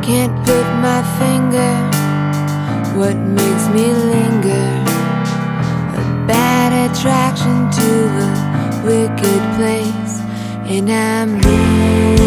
Can't put my finger what makes me linger. A bad attraction to a wicked place, and I'm losing